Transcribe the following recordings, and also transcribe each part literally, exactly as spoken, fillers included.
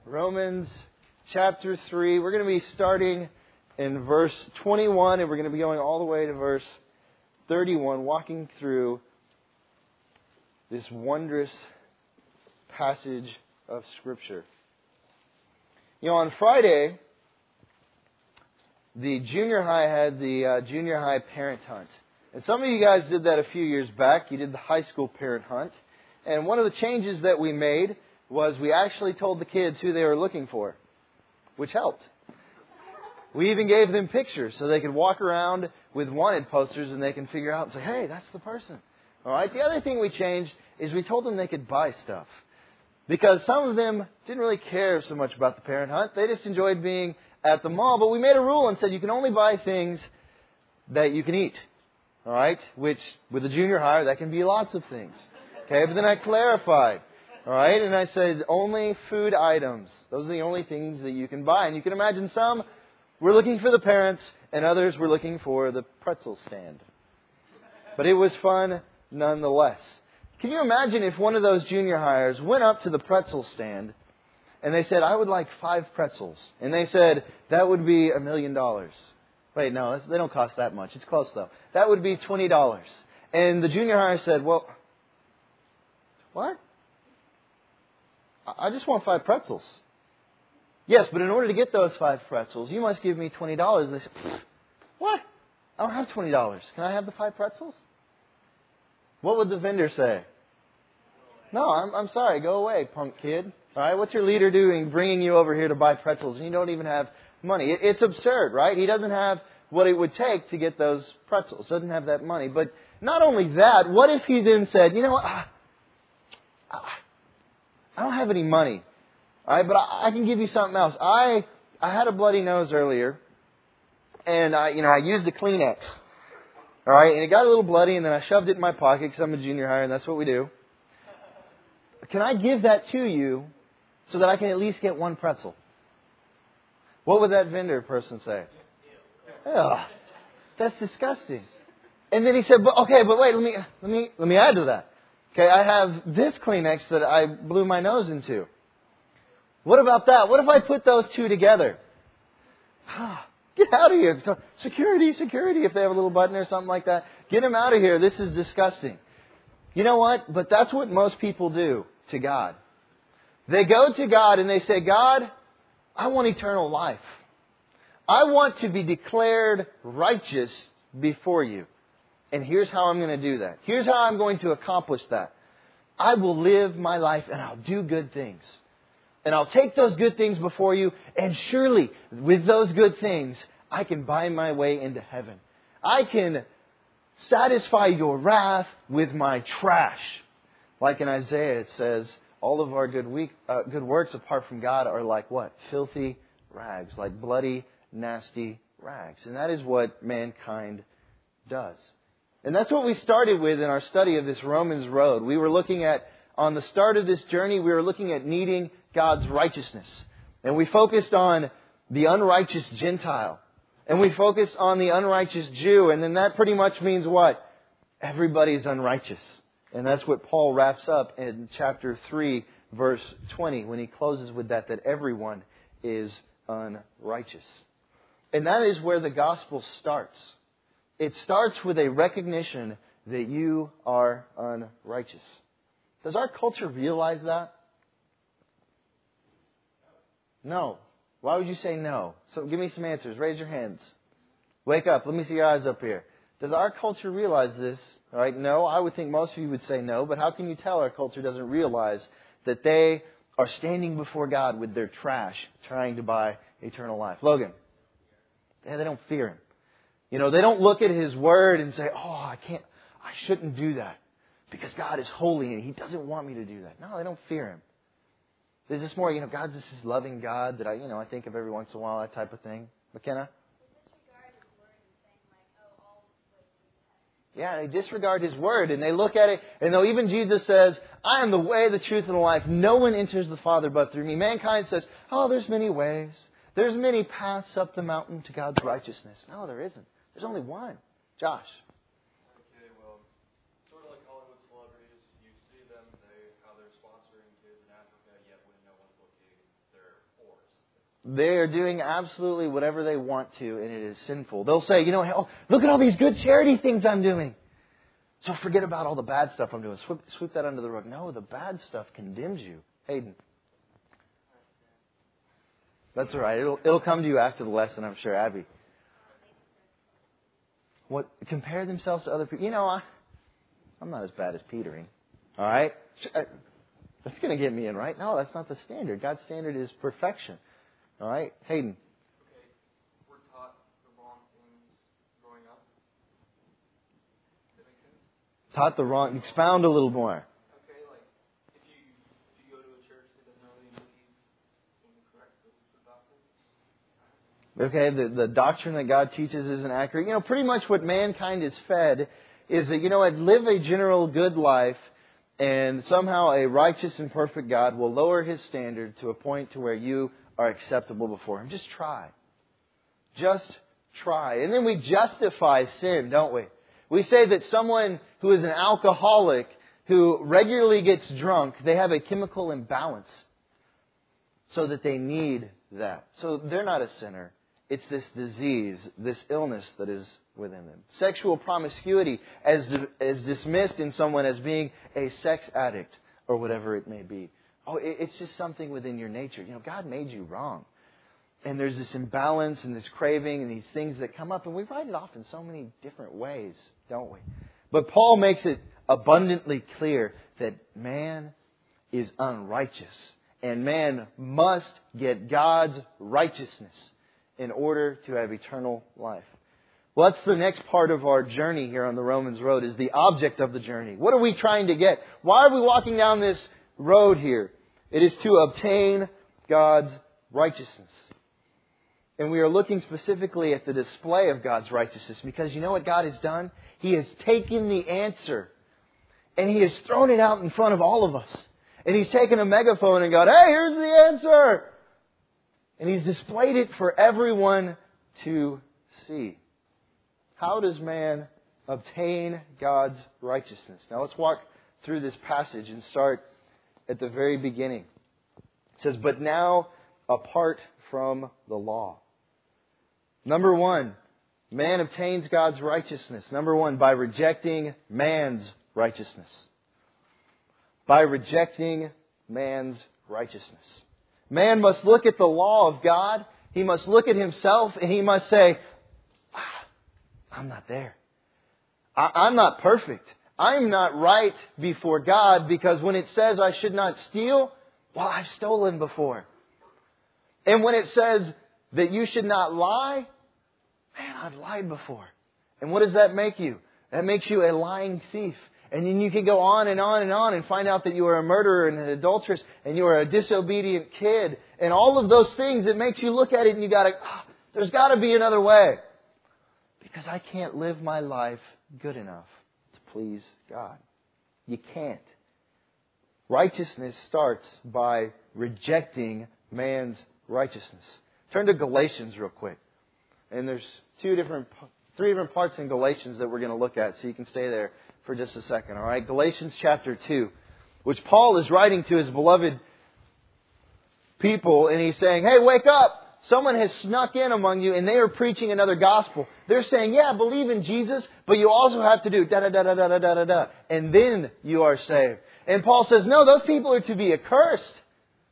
Romans chapter three. We're going to be starting in verse twenty-one, and we're going to be going all the way to verse thirty-one, walking through this wondrous passage of Scripture. You know, on Friday, the junior high had the uh, junior high parent hunt. And some of you guys did that a few years back. You did the high school parent hunt. And one of the changes that we made was we actually told the kids who they were looking for, which helped. We even gave them pictures so they could walk around with wanted posters and they can figure out and say, hey, that's the person. All right. The other thing we changed is we told them they could buy stuff. Because some of them didn't really care so much about the parent hunt. They just enjoyed being at the mall. But we made a rule and said you can only buy things that you can eat. All right. Which, with a junior higher, that can be lots of things. Okay. But then I clarified. All right. And I said only food items. Those are the only things that you can buy. And you can imagine some were looking for the parents and others were looking for the pretzel stand. But it was fun nonetheless. Can you imagine if one of those junior hires went up to the pretzel stand and they said, I would like five pretzels. And they said, that would be a million dollars. Wait, no, they don't cost that much. It's close, though. That would be twenty dollars. And the junior hire said, well, what? I just want five pretzels. Yes, but in order to get those five pretzels, you must give me twenty dollars. And they said, what? I don't have twenty dollars. Can I have the five pretzels? What would the vendor say? No, I'm, I'm sorry. Go away, punk kid. All right, what's your leader doing bringing you over here to buy pretzels and you don't even have money? It, it's absurd, right? He doesn't have what it would take to get those pretzels. Doesn't have that money. But not only that, what if he then said, you know what? I, I don't have any money. All right, but I, I can give you something else. I I had a bloody nose earlier, and I you know I used a Kleenex. All right, and it got a little bloody, and then I shoved it in my pocket because I'm a junior hire, and that's what we do. Can I give that to you so that I can at least get one pretzel? What would that vendor person say? Ugh, that's disgusting. And then he said, "But okay, but wait, let me let me let me add to that. Okay, I have this Kleenex that I blew my nose into. What about that? What if I put those two together? Get out of here. Security, security, if they have a little button or something like that. Get them out of here. This is disgusting." You know what? But that's what most people do to God. They go to God and they say, God, I want eternal life. I want to be declared righteous before you. And here's how I'm going to do that. Here's how I'm going to accomplish that. I will live my life and I'll do good things. And I'll take those good things before you. And surely, with those good things, I can buy my way into heaven. I can satisfy your wrath with my trash. Like in Isaiah, it says, all of our good, weak, uh, good works apart from God are like what? Filthy rags. Like bloody, nasty rags. And that is what mankind does. And that's what we started with in our study of this Romans road. We were looking at, on the start of this journey, we were looking at needing God's righteousness. And we focused on the unrighteous Gentile. And we focused on the unrighteous Jew. And then that pretty much means what? Everybody's unrighteous. And that's what Paul wraps up in chapter three, verse twenty, when he closes with that, that everyone is unrighteous. And that is where the gospel starts. It starts with a recognition that you are unrighteous. Does our culture realize that? No. Why would you say no? So give me some answers. Raise your hands. Wake up. Let me see your eyes up here. Does our culture realize this? All right. No. I would think most of you would say no. But how can you tell our culture doesn't realize that they are standing before God with their trash trying to buy eternal life? Logan. Yeah, they don't fear Him. You know, they don't look at His Word and say, oh, I can't, I shouldn't do that because God is holy and He doesn't want me to do that. No, they don't fear Him. There's this more, you know, God's this is loving God that I, you know, I think of every once in a while, that type of thing. McKenna? Yeah, they disregard His Word and they look at it, and though even Jesus says, I am the way, the truth, and the life, no one enters the Father but through me. Mankind says, oh, there's many ways. There's many paths up the mountain to God's righteousness. No, there isn't. There's only one. Josh. Okay, well, sort of like Hollywood celebrities, you see them, they how they're sponsoring kids in Africa, yet when no one's looking, they're They are doing absolutely whatever they want to, and it is sinful. They'll say, you know, oh, look at all these good charity things I'm doing. So forget about all the bad stuff I'm doing. Sweep, sweep that under the rug. No, the bad stuff condemns you. Hayden. That's all right. It'll, it'll come to you after the lesson, I'm sure. Abby. What? Compare themselves to other people. You know, I, I'm not as bad as Petering. All right? That's going to get me in, right? No, that's not the standard. God's standard is perfection. All right? Hayden. Okay. We're taught the wrong things growing up. Does that make sense? Taught the wrong... Expound a little more. Okay, like, if you if you go to a church that doesn't really believe in the correct biblical doctrine. Okay, the, the doctrine that God teaches isn't accurate. You know, pretty much what mankind is fed is that, you know what, live a general good life, and somehow a righteous and perfect God will lower His standard to a point to where you are acceptable before Him. Just try. Just try. And then we justify sin, don't we? We say that someone who is an alcoholic, who regularly gets drunk, they have a chemical imbalance, so that they need that. So they're not a sinner. It's this disease, this illness that is within them. Sexual promiscuity as, as dismissed in someone as being a sex addict or whatever it may be. Oh, it's just something within your nature. You know, God made you wrong. And there's this imbalance and this craving and these things that come up. And we write it off in so many different ways, don't we? But Paul makes it abundantly clear that man is unrighteous. And man must get God's righteousness in order to have eternal life. Well, that's the next part of our journey here on the Romans Road, is the object of the journey. What are we trying to get? Why are we walking down this road here? It is to obtain God's righteousness. And we are looking specifically at the display of God's righteousness, because you know what God has done? He has taken the answer and He has thrown it out in front of all of us. And He's taken a megaphone and gone, hey, here's the answer. And He's displayed it for everyone to see. How does man obtain God's righteousness? Now let's walk through this passage and start at the very beginning. It says, but now apart from the law. Number one, man obtains God's righteousness. Number one, by rejecting man's righteousness. By rejecting man's righteousness. Man must look at the law of God. He must look at himself and he must say, ah, I'm not there. I, I'm not perfect. I'm not right before God, because when it says I should not steal, well, I've stolen before. And when it says that you should not lie, man, I've lied before. And what does that make you? That makes you a lying thief. And then you can go on and on and on and find out that you are a murderer and an adulteress and you are a disobedient kid. And all of those things, it makes you look at it and you got to, oh, there's got to be another way. Because I can't live my life good enough to please God. You can't. Righteousness starts by rejecting man's righteousness. Turn to Galatians real quick. And there's two different, three different parts in Galatians that we're going to look at, so you can stay there for just a second, all right? Galatians chapter two, which Paul is writing to his beloved people, and he's saying, hey, wake up! Someone has snuck in among you, and they are preaching another gospel. They're saying, yeah, believe in Jesus, but you also have to do da-da-da-da-da-da-da-da, and then you are saved. And Paul says, no, those people are to be accursed.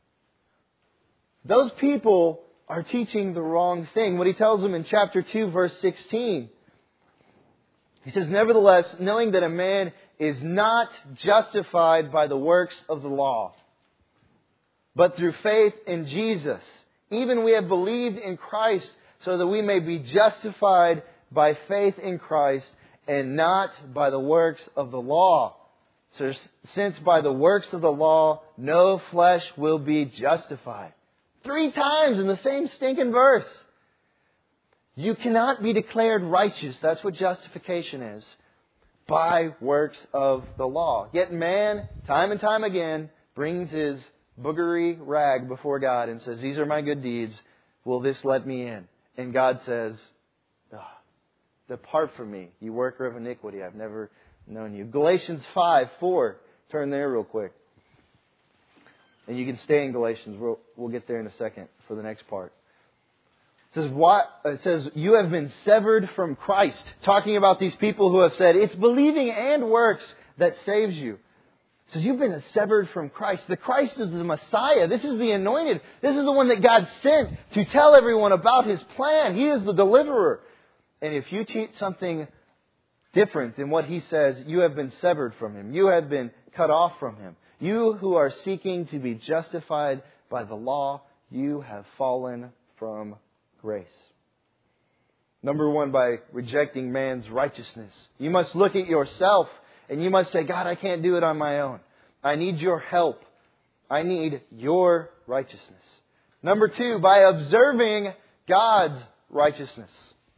Those people are teaching the wrong thing. What he tells them in chapter two, verse sixteen, he says, nevertheless, knowing that a man is not justified by the works of the law, but through faith in Jesus, even we have believed in Christ, so that we may be justified by faith in Christ and not by the works of the law. So, since by the works of the law no flesh will be justified. Three times in the same stinking verse. You cannot be declared righteous. That's what justification is. By works of the law. Yet man, time and time again, brings his boogery rag before God and says, these are my good deeds. Will this let me in? And God says, oh, depart from me, you worker of iniquity. I've never known you. Galatians five four. Turn there real quick. And you can stay in Galatians. We'll, we'll get there in a second for the next part. It says, why, it says, you have been severed from Christ. Talking about these people who have said, it's believing and works that saves you. It says, you've been severed from Christ. The Christ is the Messiah. This is the anointed. This is the one that God sent to tell everyone about His plan. He is the deliverer. And if you teach something different than what He says, you have been severed from Him. You have been cut off from Him. You who are seeking to be justified by the law, you have fallen from grace. Number one, by rejecting man's righteousness. You must look at yourself and you must say, God, I can't do it on my own. I need your help. I need your righteousness. Number two, by observing God's righteousness.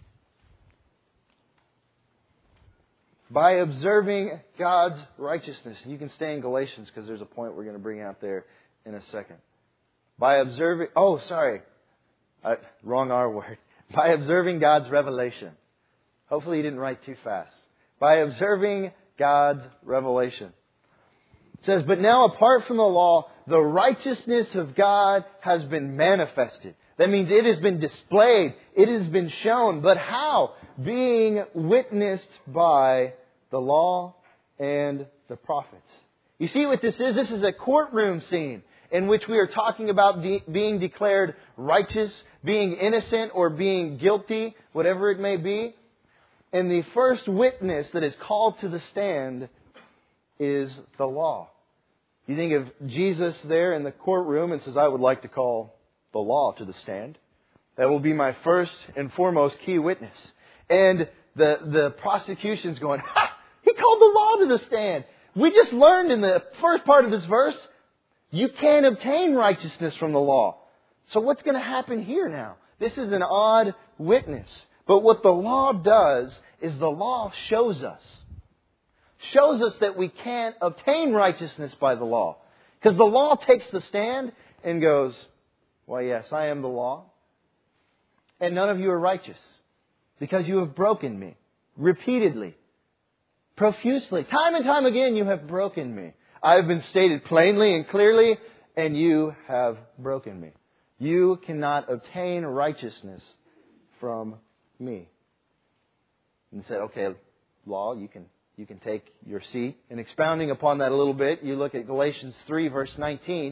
By observing God's righteousness. You can stay in Galatians because there's a point we're going to bring out there in a second. By observing, oh, sorry, uh, wrong R word. By observing God's revelation. Hopefully you didn't write too fast. By observing God's revelation. It says, but now apart from the law, the righteousness of God has been manifested. That means it has been displayed. It has been shown. But how? Being witnessed by the law and the prophets. You see what this is? This is a courtroom scene in which we are talking about de- being declared righteous, being innocent, or being guilty, whatever it may be. And the first witness that is called to the stand is the law. You think of Jesus there in the courtroom and says, I would like to call the law to the stand. That will be my first and foremost key witness. And the, the prosecution's going, ha! He called the law to the stand. We just learned in the first part of this verse, you can't obtain righteousness from the law. So what's going to happen here now? This is an odd witness. But what the law does is the law shows us. Shows us that we can't obtain righteousness by the law. Because the law takes the stand and goes, well, yes, I am the law. And none of you are righteous. Because you have broken me. Repeatedly. Profusely. Time and time again you have broken me. I have been stated plainly and clearly, and you have broken me. You cannot obtain righteousness from me. And said, okay, law, you can you can take your seat. And expounding upon that a little bit, you look at Galatians three, verse nineteen.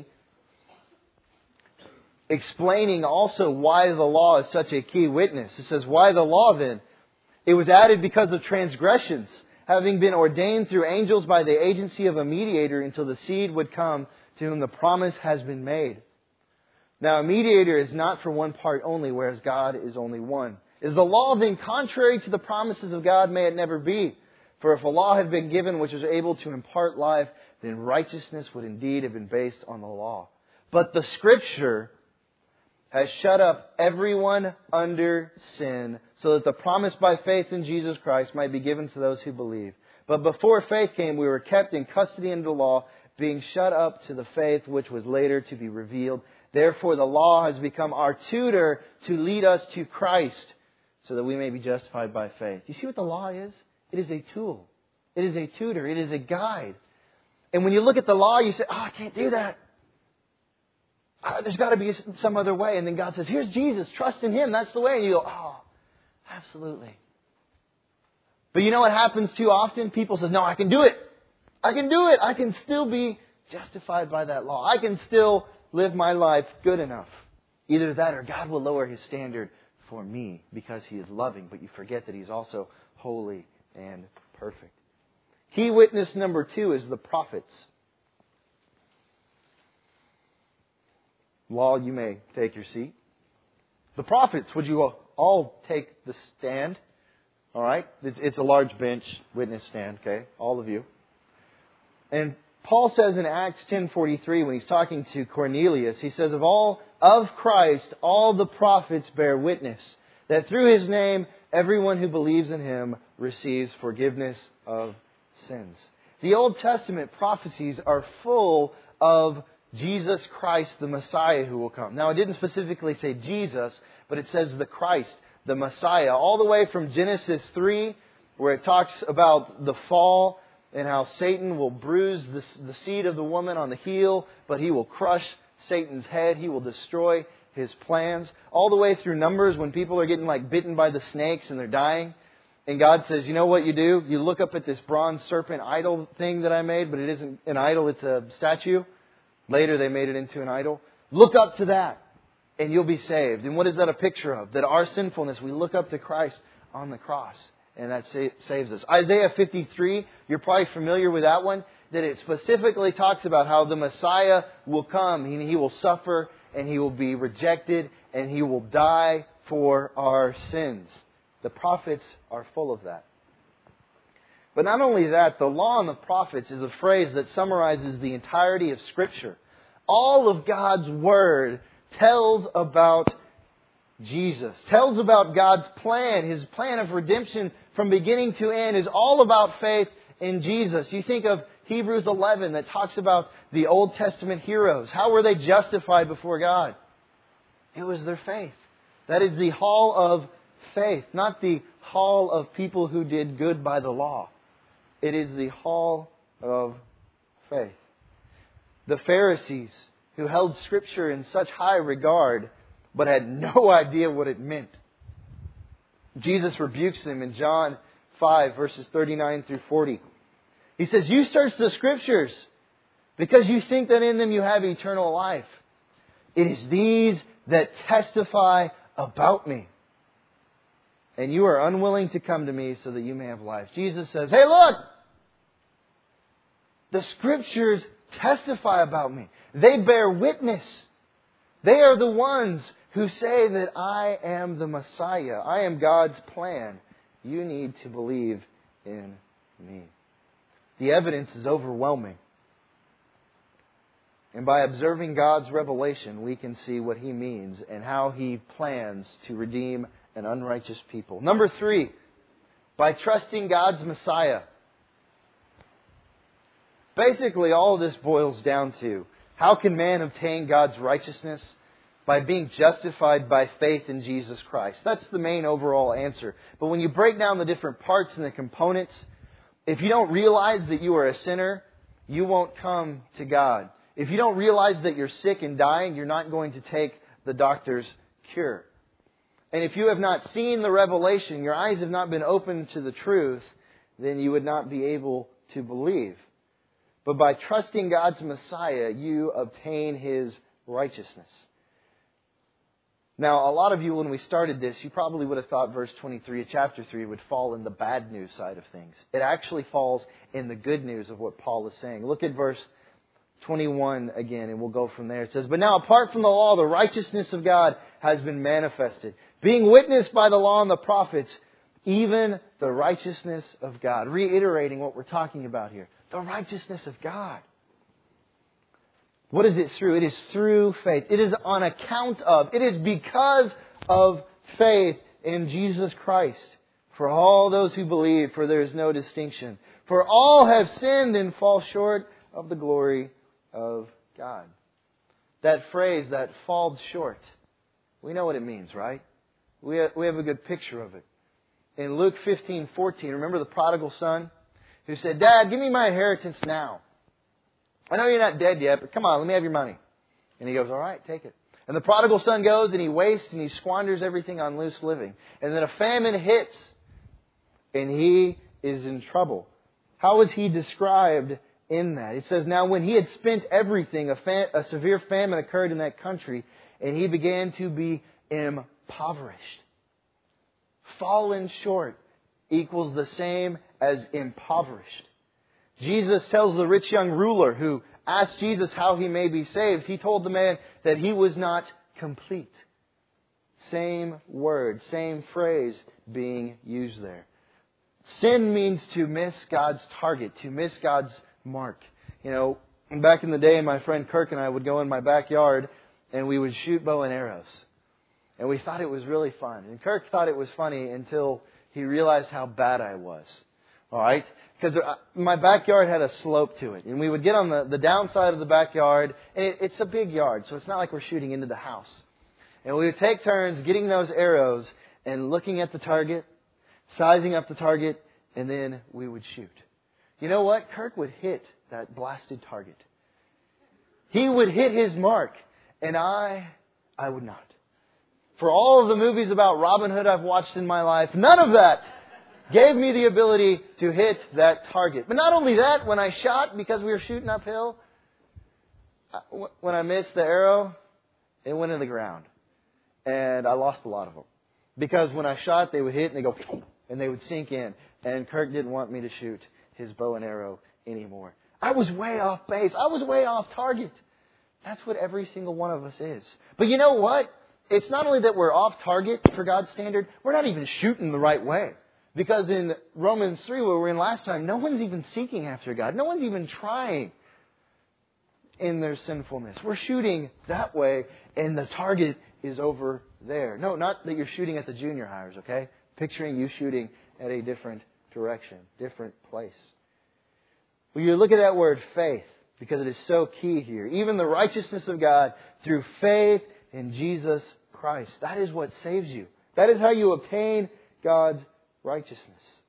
Explaining also why the law is such a key witness. It says, why the law then? It was added because of transgressions, having been ordained through angels by the agency of a mediator until the seed would come to whom the promise has been made. Now a mediator is not for one part only, whereas God is only one. Is the law then contrary to the promises of God? May it never be. For if a law had been given which was able to impart life, then righteousness would indeed have been based on the law. But the Scripture has shut up everyone under sin, so that the promise by faith in Jesus Christ might be given to those who believe. But before faith came, we were kept in custody under the law, being shut up to the faith which was later to be revealed. Therefore the law has become our tutor to lead us to Christ, so that we may be justified by faith. You see what the law is? It is a tool. It is a tutor. It is a guide. And when you look at the law, you say, oh, I can't do that. Uh, there's got to be some other way. And then God says, here's Jesus. Trust in Him. That's the way. And you go, oh, absolutely. But you know what happens too often? People say, no, I can do it. I can do it. I can still be justified by that law. I can still live my life good enough. Either that or God will lower His standard for me because He is loving. But you forget that He's also holy and perfect. Key witness number two is the prophets. Law, you may take your seat. The prophets, would you all take the stand? All right? It's, it's a large bench, witness stand, okay? All of you. And Paul says in Acts ten forty-three, when he's talking to Cornelius, he says, of all of Christ, all the prophets bear witness that through His name, everyone who believes in Him receives forgiveness of sins. The Old Testament prophecies are full of Jesus Christ, the Messiah who will come. Now, it didn't specifically say Jesus, but it says the Christ, the Messiah. All the way from Genesis three, where it talks about the fall and how Satan will bruise the, the seed of the woman on the heel, but he will crush Satan's head. He will destroy His plans, all the way through Numbers when people are getting like bitten by the snakes and they're dying. And God says, you know what you do? You look up at this bronze serpent idol thing that I made, but it isn't an idol, it's a statue. Later they made it into an idol. Look up to that and you'll be saved. And what is that a picture of? That our sinfulness, we look up to Christ on the cross and that saves us. Isaiah fifty-three, you're probably familiar with that one, that it specifically talks about how the Messiah will come and He will suffer and He will be rejected and He will die for our sins. The prophets are full of that. But not only that, the law and the prophets is a phrase that summarizes the entirety of Scripture. All of God's Word tells about Jesus, tells about God's plan. His plan of redemption from beginning to end is all about faith in Jesus. You think of Hebrews eleven that talks about the Old Testament heroes. How were they justified before God? It was their faith. That is the hall of faith, not the hall of people who did good by the law. It is the hall of faith. The Pharisees, who held Scripture in such high regard, but had no idea what it meant. Jesus rebukes them in John five, verses thirty-nine through forty. He says, you search the Scriptures because you think that in them you have eternal life. It is these that testify about me. And you are unwilling to come to me so that you may have life. Jesus says, hey, look! The Scriptures testify about me. They bear witness. They are the ones who say that I am the Messiah. I am God's plan. You need to believe in me. The evidence is overwhelming. And by observing God's revelation, we can see what He means and how He plans to redeem an unrighteous people. Number three, by trusting God's Messiah. Basically, all of this boils down to, how can man obtain God's righteousness? By being justified by faith in Jesus Christ. That's the main overall answer. But when you break down the different parts and the components, if you don't realize that you are a sinner, you won't come to God. If you don't realize that you're sick and dying, you're not going to take the doctor's cure. And if you have not seen the revelation, your eyes have not been opened to the truth, then you would not be able to believe. But by trusting God's Messiah, you obtain His righteousness. Now, a lot of you, when we started this, you probably would have thought verse twenty-three of chapter three would fall in the bad news side of things. It actually falls in the good news of what Paul is saying. Look at verse twenty-one again, and we'll go from there. It says, but now apart from the law, the righteousness of God has been manifested, being witnessed by the law and the prophets, even the righteousness of God. Reiterating what we're talking about here. The righteousness of God. What is it through? It is through faith. It is on account of. It is because of faith in Jesus Christ. For all those who believe, for there is no distinction. For all have sinned and fall short of the glory of God. That phrase, that falls short, we know what it means, right? We have, we have a good picture of it. In Luke fifteen fourteen, remember the prodigal son who said, Dad, give me my inheritance now. I know you're not dead yet, but come on, let me have your money. And he goes, all right, take it. And the prodigal son goes and he wastes and he squanders everything on loose living. And then a famine hits and he is in trouble. How is he described in that? It says, now when he had spent everything, a, fa- a severe famine occurred in that country and he began to be impoverished. Fallen short equals the same as impoverished. Jesus tells the rich young ruler who asked Jesus how he may be saved. He told the man that he was not complete. Same word, same phrase being used there. Sin means to miss God's target, to miss God's mark. You know, back in the day, my friend Kirk and I would go in my backyard and we would shoot bow and arrows. And we thought it was really fun. And Kirk thought it was funny until he realized how bad I was. All right? Because my backyard had a slope to it. And we would get on the, the downside of the backyard. And it, it's a big yard, so it's not like we're shooting into the house. And we would take turns getting those arrows and looking at the target, sizing up the target, and then we would shoot. You know what? Kirk would hit that blasted target. He would hit his mark. And I, I would not. For all of the movies about Robin Hood I've watched in my life, none of that gave me the ability to hit that target. But not only that, when I shot, because we were shooting uphill, when I missed the arrow, it went in the ground. And I lost a lot of them. Because when I shot, they would hit and they go, and they would sink in. And Kirk didn't want me to shoot his bow and arrow anymore. I was way off base. I was way off target. That's what every single one of us is. But you know what? It's not only that we're off target for God's standard, we're not even shooting the right way. Because in Romans three, where we were in last time, no one's even seeking after God. No one's even trying in their sinfulness. We're shooting that way, and the target is over there. No, not that you're shooting at the junior hires, okay? Picturing you shooting at a different direction, different place. Well, you look at that word faith, because it is so key here. Even the righteousness of God through faith in Jesus Christ. That is what saves you. That is how you obtain God's righteousness.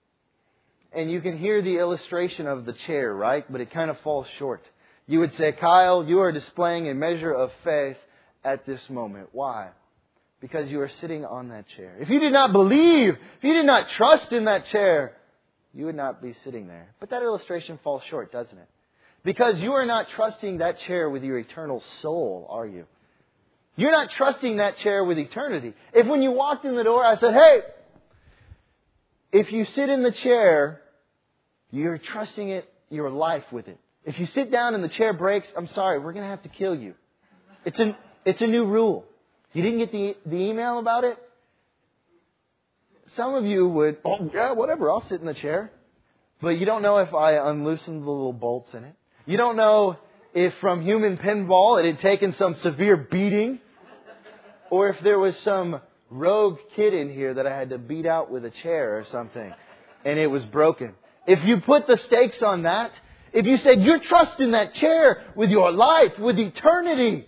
And you can hear the illustration of the chair, right? But it kind of falls short. You would say, Kyle, you are displaying a measure of faith at this moment. Why? Because you are sitting on that chair. If you did not believe, if you did not trust in that chair, you would not be sitting there. But that illustration falls short, doesn't it? Because you are not trusting that chair with your eternal soul, are you? You're not trusting that chair with eternity. If when you walked in the door, I said, hey, if you sit in the chair, you're trusting it, your life with it. If you sit down and the chair breaks, I'm sorry, we're going to have to kill you. It's a, it's a new rule. You didn't get the, the email about it? Some of you would, oh yeah, whatever, I'll sit in the chair. But you don't know if I unloosened the little bolts in it. You don't know if from human pinball it had taken some severe beating. Or if there was some rogue kid in here that I had to beat out with a chair or something. And it was broken. If you put the stakes on that, if you said you're trusting that chair with your life, with eternity,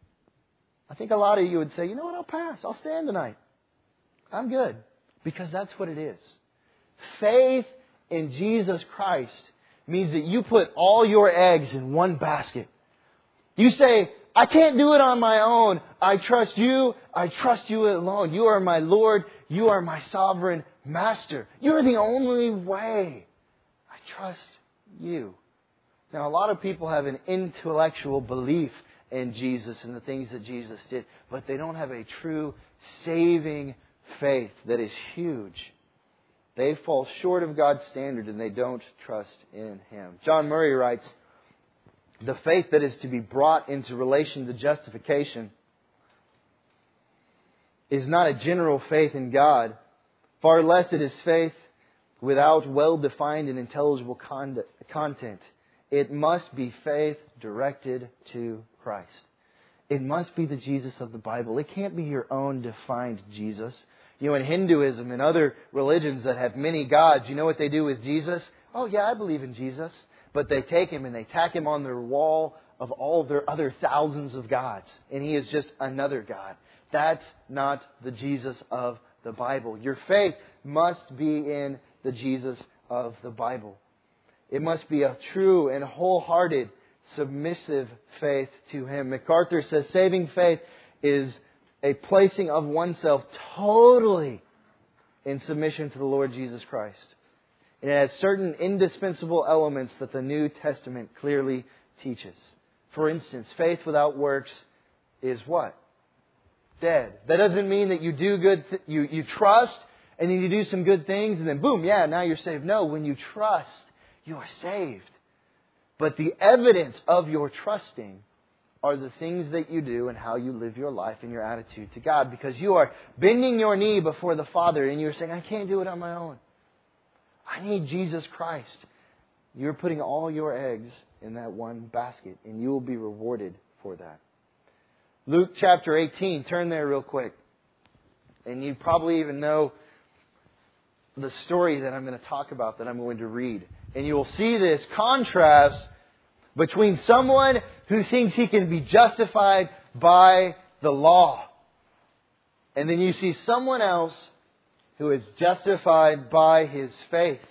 I think a lot of you would say, you know what, I'll pass. I'll stand tonight. I'm good. Because that's what it is. Faith in Jesus Christ means that you put all your eggs in one basket. You say, I can't do it on my own. I trust you. I trust you alone. You are my Lord. You are my sovereign master. You are the only way. I trust you. Now, a lot of people have an intellectual belief in Jesus and the things that Jesus did, but they don't have a true saving faith that is huge. They fall short of God's standard and they don't trust in Him. John Murray writes, the faith that is to be brought into relation to justification is not a general faith in God. Far less it is faith without well-defined and intelligible content. It must be faith directed to Christ. It must be the Jesus of the Bible. It can't be your own defined Jesus. You know, in Hinduism and other religions that have many gods, you know what they do with Jesus? Oh yeah, I believe in Jesus. But they take Him and they tack Him on their wall of all of their other thousands of gods. And He is just another God. That's not the Jesus of the Bible. Your faith must be in the Jesus of the Bible. It must be a true and wholehearted, submissive faith to Him. MacArthur says saving faith is a placing of oneself totally in submission to the Lord Jesus Christ. It has certain indispensable elements that the New Testament clearly teaches. For instance, faith without works is what? Dead. That doesn't mean that you do good, th- you, you trust, and then you do some good things, and then boom, yeah, now you're saved. No, when you trust, you are saved. But the evidence of your trusting are the things that you do and how you live your life and your attitude to God. Because you are bending your knee before the Father, and you're saying, I can't do it on my own. I need Jesus Christ. You're putting all your eggs in that one basket, and you will be rewarded for that. Luke chapter eighteen, turn there real quick. And you probably even know the story that I'm going to talk about, that I'm going to read. And you will see this contrast between someone who thinks he can be justified by the law. And then you see someone else who is justified by his faith.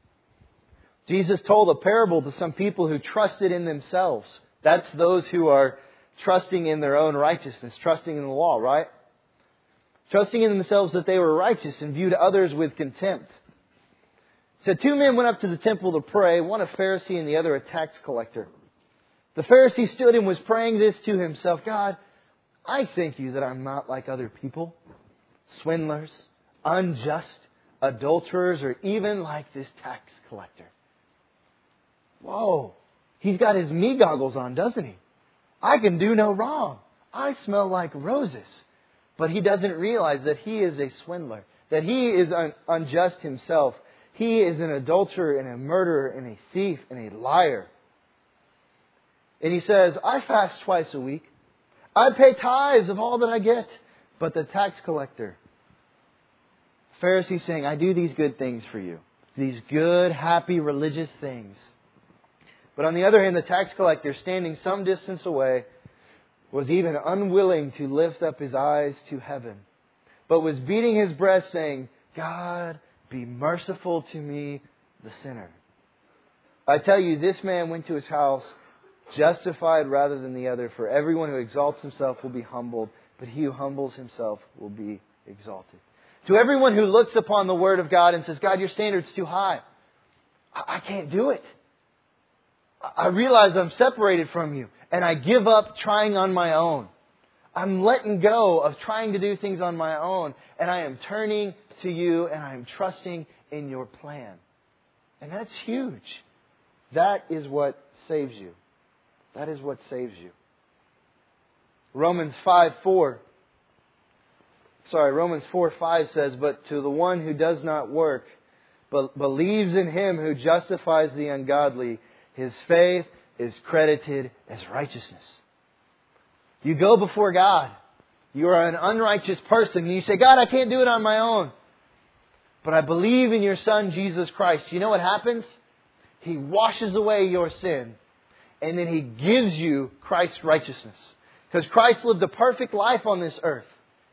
Jesus told a parable to some people who trusted in themselves. That's those who are trusting in their own righteousness, trusting in the law, right? trusting in themselves that they were righteous and viewed others with contempt. It said, two men went up to the temple to pray, one a Pharisee and the other a tax collector. The Pharisee stood and was praying this to himself, God, I thank you that I'm not like other people, swindlers, unjust, adulterers, or even like this tax collector. Whoa, he's got his me goggles on, doesn't he? I can do no wrong. I smell like roses. But he doesn't realize that he is a swindler, that he is un- unjust himself. He is an adulterer and a murderer and a thief and a liar. And he says, I fast twice a week. I pay tithes of all that I get. But the tax collector, Pharisee, saying, I do these good things for you. These good, happy, religious things. But on the other hand, the tax collector, standing some distance away, was even unwilling to lift up his eyes to heaven, but was beating his breast, saying, God, be merciful to me, the sinner. I tell you, this man went to his house justified rather than the other. For everyone who exalts himself will be humbled, but he who humbles himself will be exalted. To everyone who looks upon the Word of God and says, God, your standard's too high. I, I can't do it. I realize I'm separated from you, and I give up trying on my own. I'm letting go of trying to do things on my own, and I am turning to you, and I am trusting in your plan. And that's huge. That is what saves you. That is what saves you. Romans five four. Sorry, Romans four five says, but to the one who does not work, but believes in Him who justifies the ungodly, his faith is credited as righteousness. You go before God. You are an unrighteous person. And you say, God, I can't do it on my own. But I believe in your Son, Jesus Christ. You know what happens? He washes away your sin. And then He gives you Christ's righteousness. Because Christ lived a perfect life on this earth.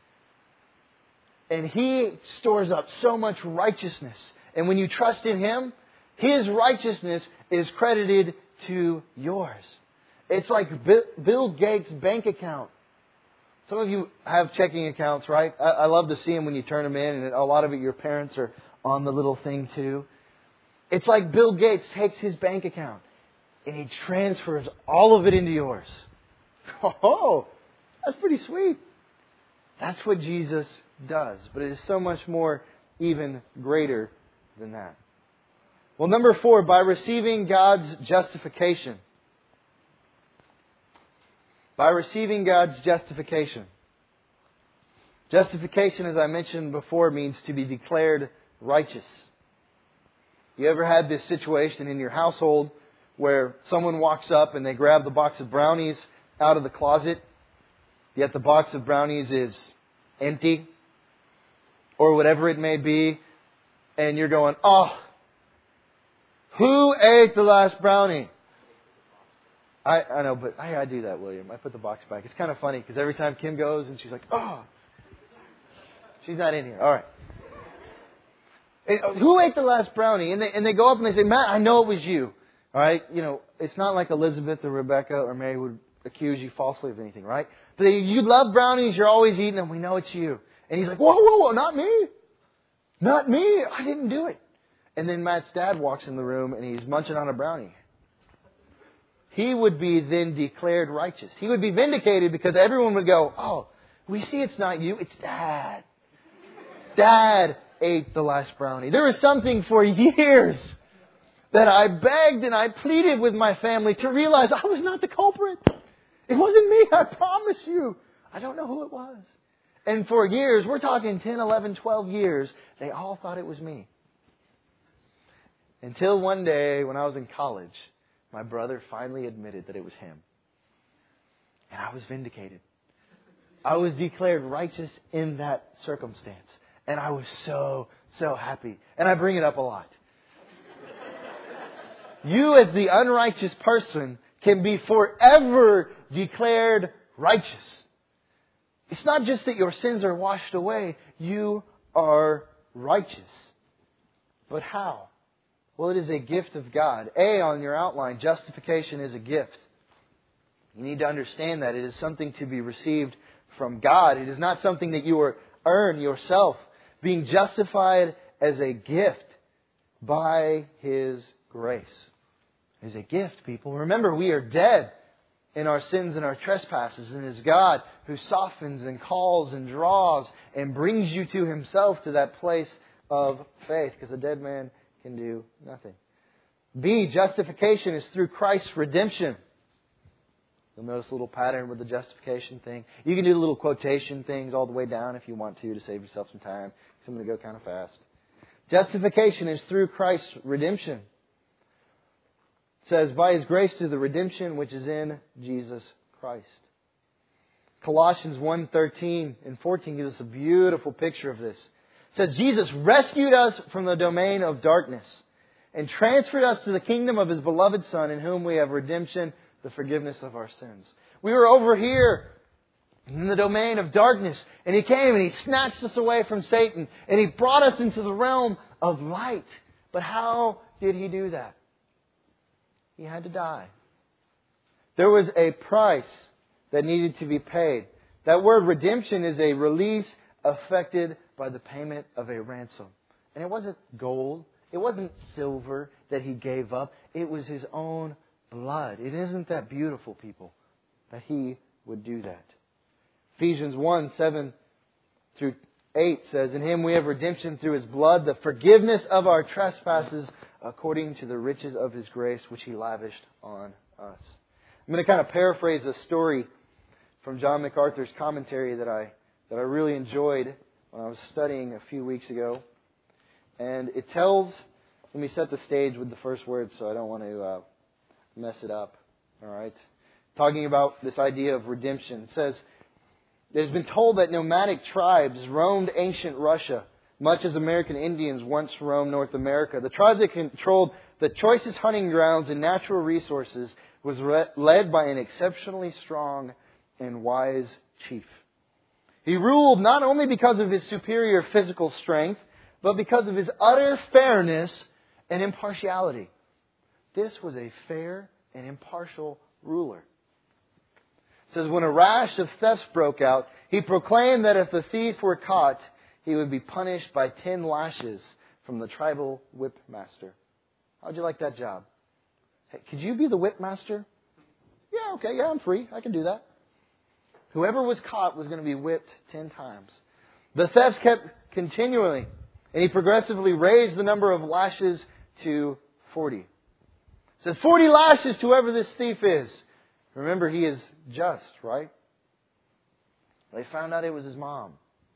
And He stores up so much righteousness. And when you trust in Him, His righteousness is credited to yours. It's like Bill Gates' bank account. Some of you have checking accounts, right? I love to see them when you turn them in, and a lot of it your parents are on the little thing too. It's like Bill Gates takes his bank account and he transfers all of it into yours. Oh, that's pretty sweet. That's what Jesus does. But it is so much more, even greater than that. Well, number four, by receiving God's justification. By receiving God's justification. Justification, as I mentioned before, means to be declared righteous. You ever had this situation in your household where someone walks up and they grab the box of brownies out of the closet, yet the box of brownies is empty, or whatever it may be, and you're going, oh, who ate the last brownie? I, I know, but I, I do that, William. I put the box back. It's kind of funny because every time Kim goes and she's like, oh, she's not in here. All right. And, who ate the last brownie? And they, and they go up and they say, Matt, I know it was you. All right. You know, it's not like Elizabeth or Rebecca or Mary would accuse you falsely of anything, right? But they, you love brownies. You're always eating them. We know it's you. And he's like, whoa, whoa, whoa, not me. Not me. I didn't do it. And then Matt's dad walks in the room and he's munching on a brownie. He would be then declared righteous. He would be vindicated because everyone would go, oh, we see it's not you, it's Dad. Dad ate the last brownie. There was something for years that I begged and I pleaded with my family to realize I was not the culprit. It wasn't me, I promise you. I don't know who it was. And for years, we're talking ten, eleven, twelve years, they all thought it was me. Until one day when I was in college, my brother finally admitted that it was him. And I was vindicated. I was declared righteous in that circumstance. And I was so, so happy. And I bring it up a lot. You as the unrighteous person can be forever declared righteous. It's not just that your sins are washed away. You are righteous. But how? Well, it is a gift of God. A, on your outline, justification is a gift. You need to understand that. It is something to be received from God. It is not something that you are earn yourself. Being justified as a gift by His grace. It is a gift, people. Remember, we are dead in our sins and our trespasses. And it is God who softens and calls and draws and brings you to Himself, to that place of faith. Because a dead man can do nothing. B, justification is through Christ's redemption. You'll notice a little pattern with the justification thing. You can do the little quotation things all the way down if you want to, to save yourself some time. I'm going to go kind of fast. Justification is through Christ's redemption. It says, by His grace through the redemption which is in Jesus Christ. Colossians one thirteen and fourteen gives us a beautiful picture of this. It says, Jesus rescued us from the domain of darkness and transferred us to the kingdom of His beloved Son, in whom we have redemption, the forgiveness of our sins. We were over here in the domain of darkness, and He came and He snatched us away from Satan, and He brought us into the realm of light. But how did He do that? He had to die. There was a price that needed to be paid. That word redemption is a release affected by the payment of a ransom. And it wasn't gold. It wasn't silver that He gave up. It was His own blood. It isn't that beautiful, people, that He would do that. Ephesians one, seven through eight says, in Him we have redemption through His blood, the forgiveness of our trespasses, according to the riches of His grace, which He lavished on us. I'm going to kind of paraphrase a story from John MacArthur's commentary that I that I really enjoyed when I was studying a few weeks ago. And it tells, let me set the stage with the first words so I don't want to uh, mess it up. All right? Talking about this idea of redemption. It says, it has been told that nomadic tribes roamed ancient Russia, much as American Indians once roamed North America. The tribes that controlled the choicest hunting grounds and natural resources was re- led by an exceptionally strong and wise chief. He ruled not only because of his superior physical strength, but because of his utter fairness and impartiality. This was a fair and impartial ruler. It says, when a rash of thefts broke out, he proclaimed that if the thief were caught, he would be punished by ten lashes from the tribal whipmaster. How'd you like that job? Hey, could you be the whipmaster? Yeah, okay, yeah, I'm free. I can do that. Whoever was caught was going to be whipped ten times. The thefts kept continually, and he progressively raised the number of lashes to forty. It says forty lashes to whoever this thief is. Remember, he is just, right? They found out it was his mom.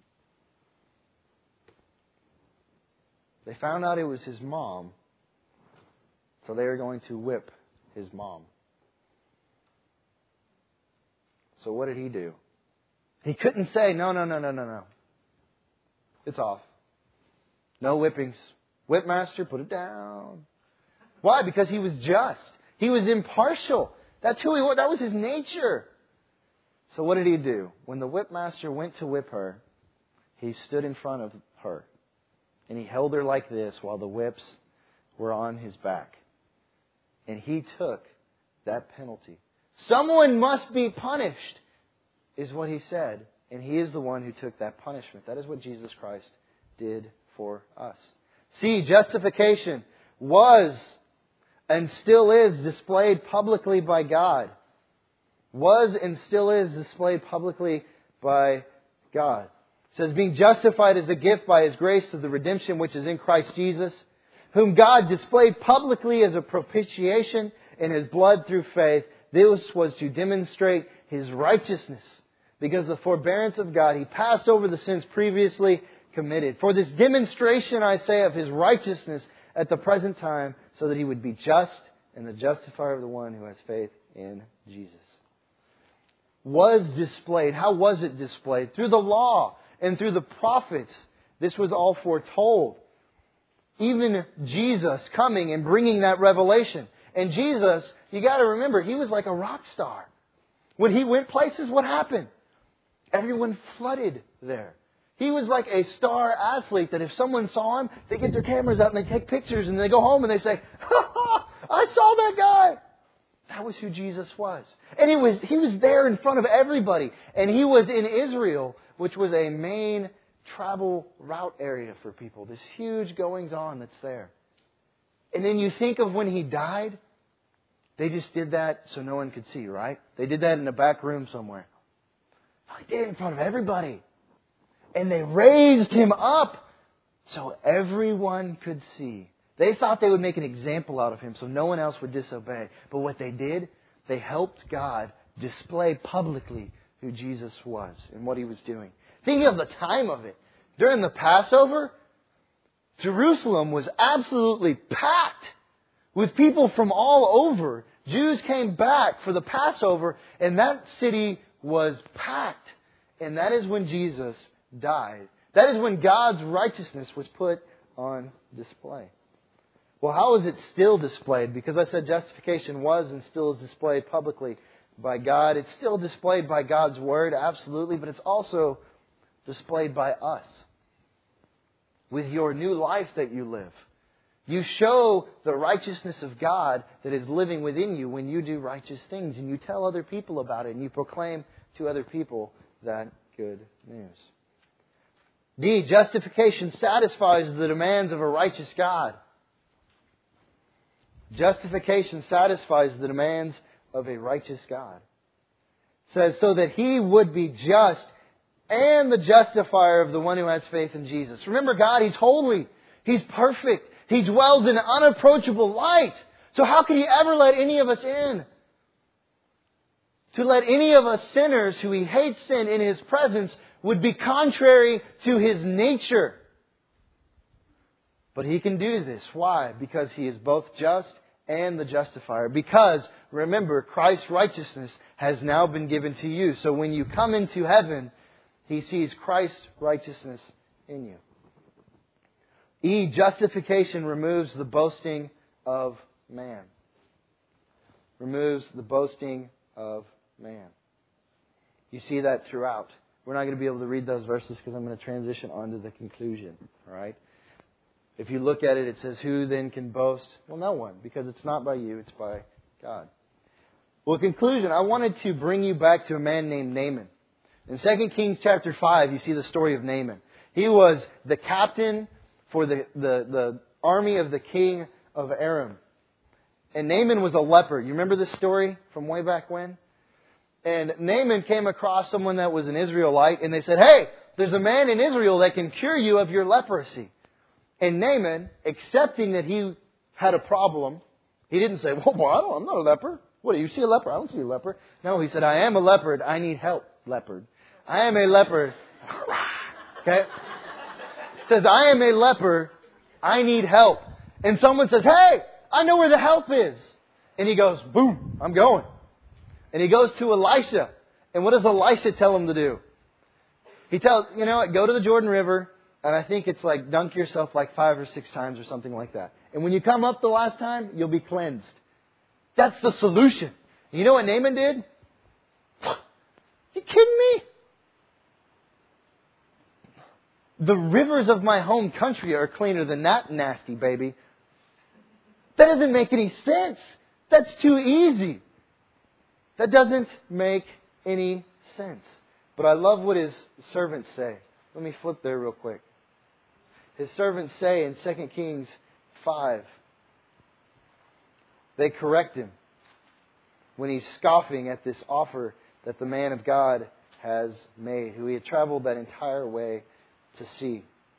They found out it was his mom, so they were going to whip his mom. So what did he do? He couldn't say, no, no, no, no, no, no. It's off. No whippings. Whipmaster, put it down. Why? Because he was just. He was impartial. That's who he was. That was his nature. So what did he do? When the whipmaster went to whip her, he stood in front of her. And he held her like this while the whips were on his back. And he took that penalty. Someone must be punished, is what he said. And he is the one who took that punishment. That is what Jesus Christ did for us. See, justification was and still is displayed publicly by God. Was and still is displayed publicly by God. It says, being justified as a gift by His grace through the redemption which is in Christ Jesus, whom God displayed publicly as a propitiation in His blood through faith. This was to demonstrate His righteousness. Because the forbearance of God, He passed over the sins previously committed. For this demonstration, I say, of His righteousness at the present time, so that He would be just and the justifier of the one who has faith in Jesus. Was displayed. How was it displayed? Through the law and through the prophets. This was all foretold. Even Jesus coming and bringing that revelation. And Jesus, you got to remember, He was like a rock star. When He went places, what happened? Everyone flooded there. He was like a star athlete that if someone saw him, they get their cameras out and they take pictures and they go home and they say, ha ha, I saw that guy. That was who Jesus was. And he was, he was there in front of everybody. And He was in Israel, which was a main travel route area for people. This huge goings on that's there. And then you think of when He died. They just did that so no one could see, right? They did that in a back room somewhere. They did it in front of everybody. And they raised Him up so everyone could see. They thought they would make an example out of Him so no one else would disobey. But what they did, they helped God display publicly who Jesus was and what He was doing. Thinking of the time of it. During the Passover, Jerusalem was absolutely packed with people from all over. Jews came back for the Passover, and that city was packed. And that is when Jesus died. That is when God's righteousness was put on display. Well, how is it still displayed? Because I said justification was and still is displayed publicly by God. It's still displayed by God's Word, absolutely, but it's also displayed by us. With your new life that you live. You show the righteousness of God that is living within you when you do righteous things. And you tell other people about it. And you proclaim to other people that good news. D. Justification satisfies the demands of a righteous God. Justification satisfies the demands of a righteous God. It says, so that He would be just and the justifier of the one who has faith in Jesus. Remember, God, He's holy. He's perfect. He dwells in unapproachable light. So how could He ever let any of us in? To let any of us sinners who He hates sin in His presence would be contrary to His nature. But He can do this. Why? Because He is both just and the justifier. Because, remember, Christ's righteousness has now been given to you. So when you come into heaven, He sees Christ's righteousness in you. E. Justification removes the boasting of man. Removes the boasting of man. You see that throughout. We're not going to be able to read those verses because I'm going to transition on to the conclusion. All right? If you look at it, it says, who then can boast? Well, no one, because it's not by you, it's by God. Well, conclusion, I wanted to bring you back to a man named Naaman. In Second Kings chapter five, you see the story of Naaman. He was the captain for the, the, the army of the king of Aram. And Naaman was a leper. You remember this story from way back when? And Naaman came across someone that was an Israelite, and they said, hey, there's a man in Israel that can cure you of your leprosy. And Naaman, accepting that he had a problem, he didn't say, well, boy, I don't, I'm not a leper. What, do you see a leper? I don't see a leper. No, he said, I am a leopard. I need help, leopard. I am a leopard. Okay? Says, I am a leper. I need help. And someone says, hey, I know where the help is. And he goes, boom, I'm going. And he goes to Elisha. And what does Elisha tell him to do? He tells, you know what, go to the Jordan River. And I think it's like dunk yourself like five or six times or something like that. And when you come up the last time, you'll be cleansed. That's the solution. You know what Naaman did? You kidding me? The rivers of my home country are cleaner than that nasty baby. That doesn't make any sense. That's too easy. That doesn't make any sense. But I love what his servants say. Let me flip there real quick. His servants say in Second Kings five, they correct him when he's scoffing at this offer that the man of God has made, who he had traveled that entire way to see.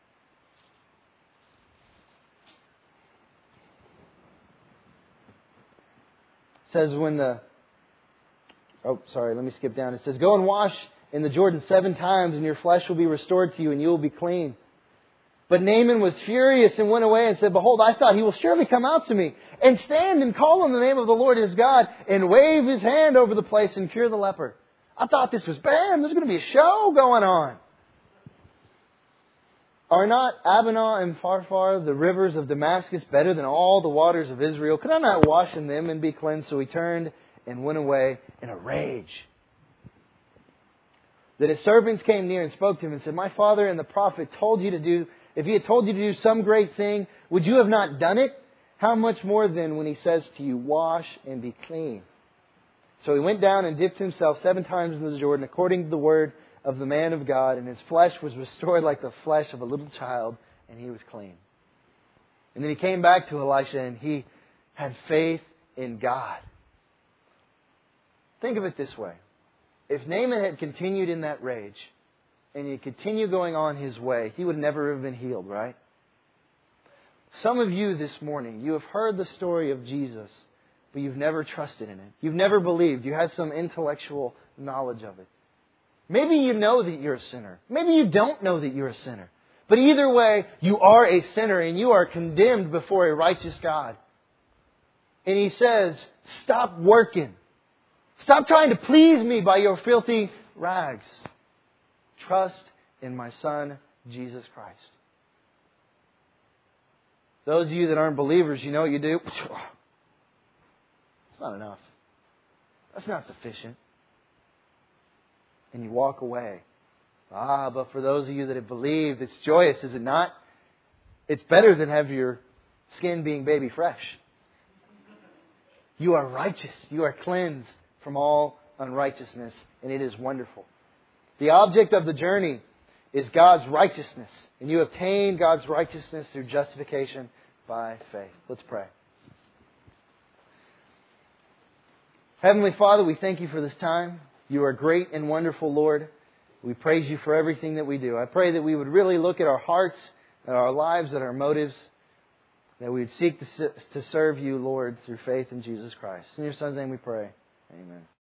It says when the... Oh, sorry, let me skip down. It says, go and wash in the Jordan seven times, and your flesh will be restored to you, and you will be clean. But Naaman was furious and went away and said, behold, I thought he will surely come out to me and stand and call on the name of the Lord his God and wave his hand over the place and cure the leper. I thought this was, bam, there's going to be a show going on. Are not Abana and Pharpar, the rivers of Damascus, better than all the waters of Israel? Could I not wash in them and be cleansed? So he turned and went away in a rage. That his servants came near and spoke to him and said, my father and the prophet told you to do, if he had told you to do some great thing, would you have not done it? How much more then when he says to you, wash and be clean? So he went down and dipped himself seven times into the Jordan, according to the word of the man of God, and his flesh was restored like the flesh of a little child, and he was clean. And then he came back to Elisha, and he had faith in God. Think of it this way. If Naaman had continued in that rage, and he continued going on his way, he would never have been healed, right? Some of you this morning, you have heard the story of Jesus, but you've never trusted in it. You've never believed. You had some intellectual knowledge of it. Maybe you know that you're a sinner. Maybe you don't know that you're a sinner. But either way, you are a sinner and you are condemned before a righteous God. And He says, stop working. Stop trying to please me by your filthy rags. Trust in my Son, Jesus Christ. Those of you that aren't believers, you know what you do? It's not enough. That's not sufficient. And you walk away. Ah, but for those of you that have believed, it's joyous, is it not? It's better than have your skin being baby fresh. You are righteous. You are cleansed from all unrighteousness, and it is wonderful. The object of the journey is God's righteousness, and you obtain God's righteousness through justification by faith. Let's pray. Heavenly Father, we thank You for this time. You are great and wonderful, Lord. We praise You for everything that we do. I pray that we would really look at our hearts, at our lives, at our motives, that we would seek to, to serve You, Lord, through faith in Jesus Christ. In Your Son's name we pray. Amen.